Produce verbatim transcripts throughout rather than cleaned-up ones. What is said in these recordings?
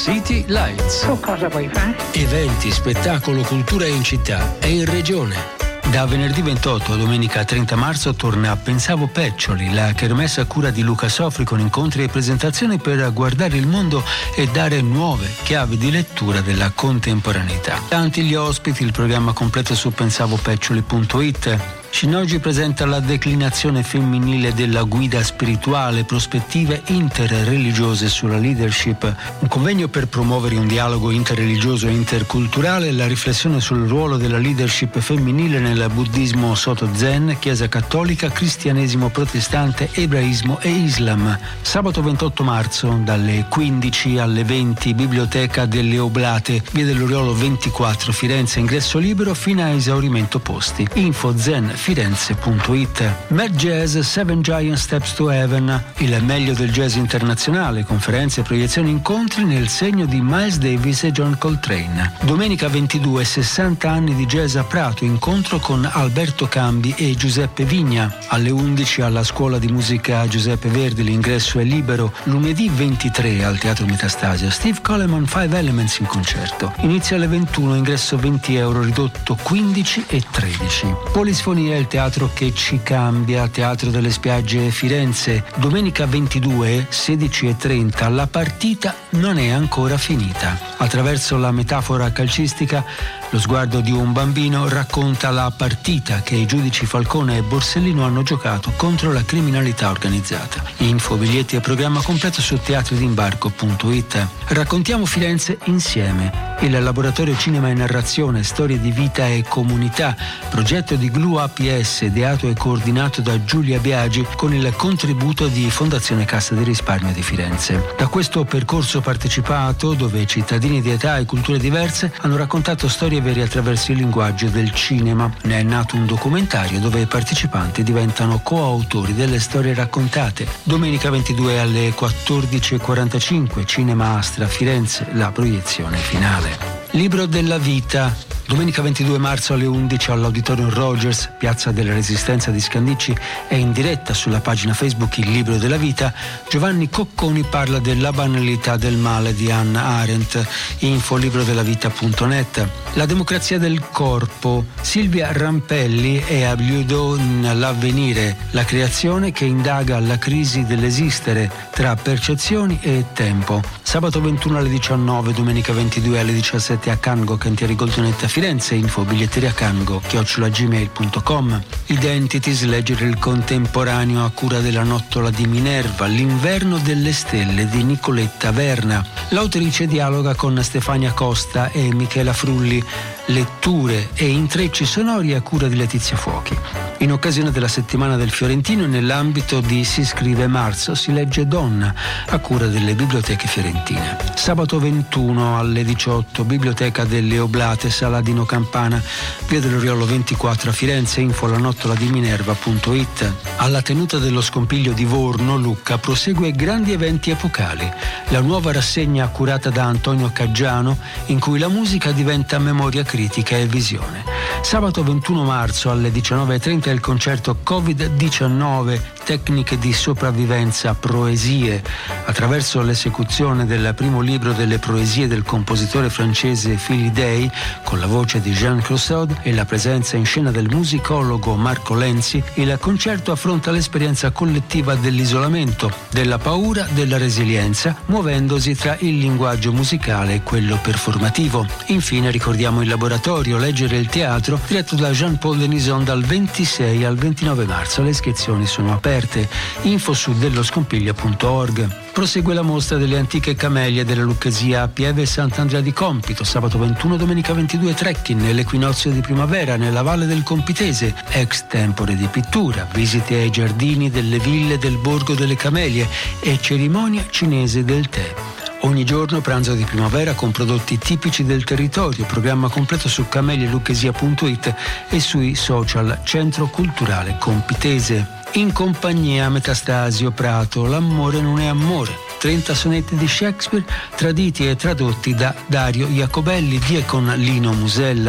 City Lights. Tu cosa vuoi fare? Eventi, spettacolo, cultura in città e in regione. Da venerdì ventotto a domenica trenta marzo torna Pensavo Peccioli, la kermesse a cura di Luca Sofri, con incontri e presentazioni per guardare il mondo e dare nuove chiavi di lettura della contemporaneità. Tanti gli ospiti, il programma completo su pensavo peccioli punto it. Shinnoji presenta la declinazione femminile della guida spirituale, prospettive interreligiose sulla leadership, un convegno per promuovere un dialogo interreligioso e interculturale, la riflessione sul ruolo della leadership femminile nel buddismo Soto Zen, Chiesa Cattolica, Cristianesimo Protestante, Ebraismo e Islam. Sabato ventotto marzo dalle quindici alle venti, Biblioteca delle Oblate, Via dell'Oriolo ventiquattro, Firenze, ingresso libero fino a esaurimento posti. Info zen firenze punto it. Mad Jazz Seven Giant Steps to Heaven, il meglio del jazz internazionale, conferenze, proiezioni, incontri nel segno di Miles Davis e John Coltrane. Domenica ventidue, sessanta anni di jazz a Prato, incontro con Alberto Cambi e Giuseppe Vigna. Alle undici alla Scuola di Musica Giuseppe Verdi, l'ingresso è libero. Lunedì ventitré al Teatro Metastasio, Steve Coleman Five Elements in concerto. Inizia alle ventuno, ingresso venti euro, ridotto quindici e tredici. Polisfonia è il teatro che ci cambia, Teatro delle Spiagge Firenze. Domenica ventidue, sedici e trenta, la partita non è ancora finita. Attraverso la metafora calcistica, lo sguardo di un bambino racconta la partita che i giudici Falcone e Borsellino hanno giocato contro la criminalità organizzata. Info, biglietti e programma completo su teatri d'imbarco punto it. Raccontiamo Firenze insieme. Il laboratorio Cinema e Narrazione, Storie di Vita e Comunità, progetto di Glu A P S, ideato e coordinato da Giulia Biagi con il contributo di Fondazione Cassa di Risparmio di Firenze. Da questo percorso partecipato, dove cittadini di età e culture diverse hanno raccontato storie vere attraverso il linguaggio del cinema, ne è nato un documentario dove i partecipanti diventano coautori delle storie raccontate. Domenica ventidue alle quattordici e quarantacinque, Cinema Astra Firenze, la proiezione finale. Libro della vita. Domenica ventidue marzo alle undici all'Auditorium Rogers, Piazza della Resistenza di Scandicci, è in diretta sulla pagina Facebook Il Libro della Vita. Giovanni Cocconi parla della banalità del male di Hannah Arendt. Info librodellavita punto net. La democrazia del corpo. Silvia Rampelli è a Bliudo in L'Avvenire, la creazione che indaga la crisi dell'esistere tra percezioni e tempo. Sabato ventuno alle diciannove, domenica ventidue alle diciassette a Cango, Cantieri Goldonetta Firenze. Info biglietteria cango chiocciola gmail punto com. Identities, leggere il contemporaneo a cura della Nottola di Minerva, L'inverno delle stelle di Nicoletta Verna. L'autrice dialoga con Stefania Costa e Michela Frulli. Letture e intrecci sonori a cura di Letizia Fuochi. In occasione della settimana del Fiorentino, nell'ambito di Si scrive marzo, si legge Donna a cura delle biblioteche fiorentine. Sabato ventuno alle diciotto, Biblioteca delle Oblate, Saladino Campana, Via dell'Oriolo ventiquattro a Firenze. Info la nottola di minerva punto it. Alla tenuta dello Scompiglio di Vorno, Lucca, prosegue Grandi eventi epocali, la nuova rassegna curata da Antonio Caggiano, in cui la musica diventa memoria critica e visione. Sabato ventuno marzo alle diciannove e trenta il concerto covid diciannove, tecniche di sopravvivenza, proesie, attraverso l'esecuzione del primo libro delle proesie del compositore francese Philippe Day, con la voce di Jean Clouseau e la presenza in scena del musicologo Marco Lenzi. Il concerto affronta l'esperienza collettiva dell'isolamento, della paura, della resilienza, muovendosi tra il linguaggio musicale e quello performativo. Infine ricordiamo il laboratorio Leggere il teatro, diretto da Jean-Paul Denison dal ventisei al ventinove marzo. Le iscrizioni sono aperte. Info su delloscompiglio punto org. Prosegue la mostra delle antiche camellie della Lucchesia a Pieve Sant'Andrea di Compito. Sabato ventuno, domenica ventidue trekking nell'equinozio di primavera nella Valle del Compitese, ex tempore di pittura, visite ai giardini delle ville del Borgo delle Camelie e cerimonia cinese del tè. Ogni giorno pranzo di primavera con prodotti tipici del territorio. Programma completo su camelie lucchesia punto it e sui social Centro Culturale Compitese. In compagnia Metastasio Prato, L'amore non è amore. trenta sonetti di Shakespeare traditi e tradotti da Dario Iacobelli, di e con Lino Musella.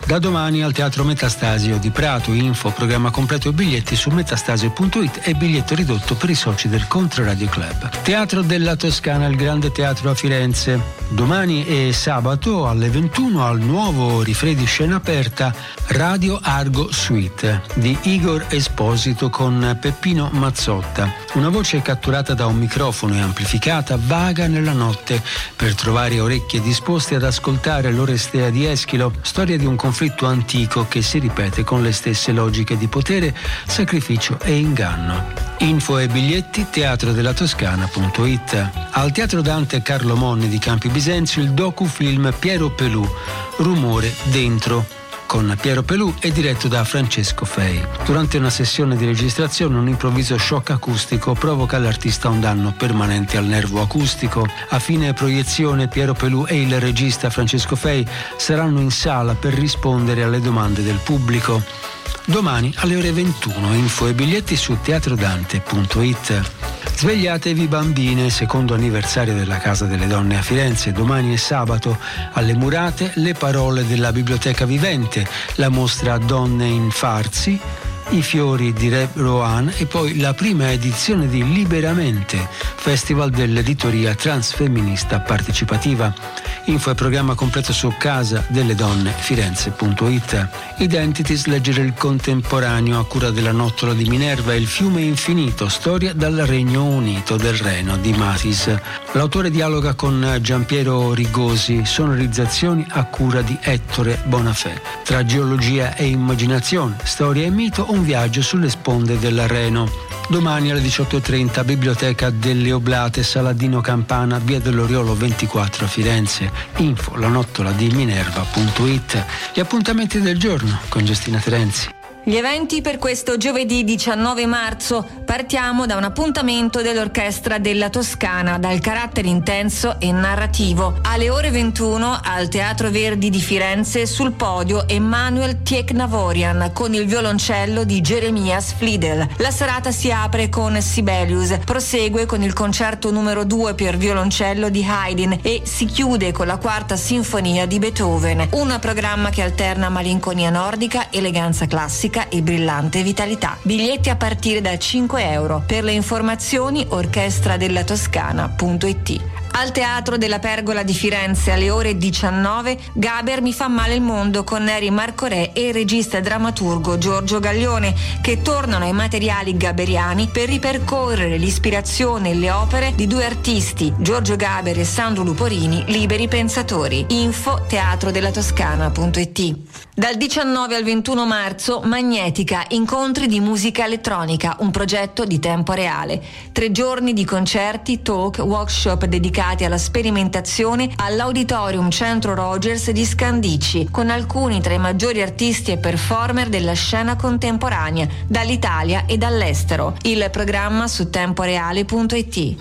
Da domani al Teatro Metastasio di Prato. Info, programma completo e biglietti su metastasio punto it e biglietto ridotto per i soci del Controradio Club. Teatro della Toscana, il Grande Teatro a Firenze. Domani e sabato alle ventuno al nuovo Rifredi scena aperta Radio Argo Suite di Igor Esposito con Peppino Mazzotta. Una voce catturata da un microfono e amplificata vaga nella notte per trovare orecchie disposte ad ascoltare l'Orestea di Eschilo, storia di un conflitto antico che si ripete con le stesse logiche di potere, sacrificio e inganno. Info e biglietti teatrodellatoscana punto it. Al Teatro Dante Carlo Monni di Campi Bisenzio il docufilm Piero Pelù, Rumore dentro, con Piero Pelù è diretto da Francesco Fei. Durante una sessione di registrazione un improvviso shock acustico provoca all'artista un danno permanente al nervo acustico. A fine proiezione Piero Pelù e il regista Francesco Fei saranno in sala per rispondere alle domande del pubblico. Domani alle ore ventuno, info e biglietti su teatrodante punto it. Svegliatevi bambine, secondo anniversario della Casa delle Donne a Firenze. Domani è sabato, alle Murate le parole della Biblioteca Vivente, la mostra Donne in Farsi, i fiori di Re Rohan e poi la prima edizione di Liberamente, festival dell'editoria transfemminista partecipativa. Info e programma completo su casa delle donne firenze punto it. Identities, leggere il contemporaneo a cura della Nottola di Minerva e il fiume infinito, storia dal Regno Unito del Reno di Matis. L'autore dialoga con Giampiero Rigosi, sonorizzazioni a cura di Ettore Bonafè. Tra geologia e immaginazione, storia e mito, un viaggio sulle sponde del Reno. Domani alle diciotto e trenta, Biblioteca delle Oblate, Saladino Campana, via dell'Oriolo ventiquattro a Firenze. Info la nottola di minerva punto it. Gli appuntamenti del giorno con Giustina Terenzi. Gli eventi per questo giovedì diciannove marzo. Partiamo da un appuntamento dell'Orchestra della Toscana dal carattere intenso e narrativo. Alle ore ventuno al Teatro Verdi di Firenze sul podio Emanuel Tieknavorian con il violoncello di Jeremias Fliedel. La serata si apre con Sibelius, prosegue con il concerto numero due per violoncello di Haydn e si chiude con la quarta sinfonia di Beethoven. Un programma che alterna malinconia nordica, eleganza classica e brillante vitalità. Biglietti a partire da cinque euro. Per le informazioni orchestradellatoscana punto it. Al Teatro della Pergola di Firenze alle ore diciannove Gaber mi fa male il mondo con Neri Marcorè e il regista e drammaturgo Giorgio Gaglione che tornano ai materiali gaberiani per ripercorrere l'ispirazione e le opere di due artisti, Giorgio Gaber e Sandro Luporini, liberi pensatori. Info teatrodellatoscana punto it. Dal diciannove al ventuno marzo Magnetica, incontri di musica elettronica, un progetto di tempo reale. Tre giorni di concerti, talk, workshop dedicati alla sperimentazione all'Auditorium Centro Rogers di Scandicci, con alcuni tra i maggiori artisti e performer della scena contemporanea dall'Italia e dall'estero. Il programma su temporeale punto it.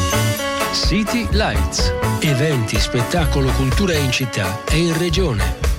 City Lights, eventi, spettacolo, cultura in città e in regione.